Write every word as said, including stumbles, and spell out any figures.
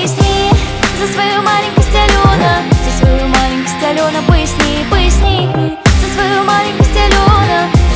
поясни за свою маленькость, Алена, за свою маленькость, Алена, поясни, поясни за свою маленькость, Алена.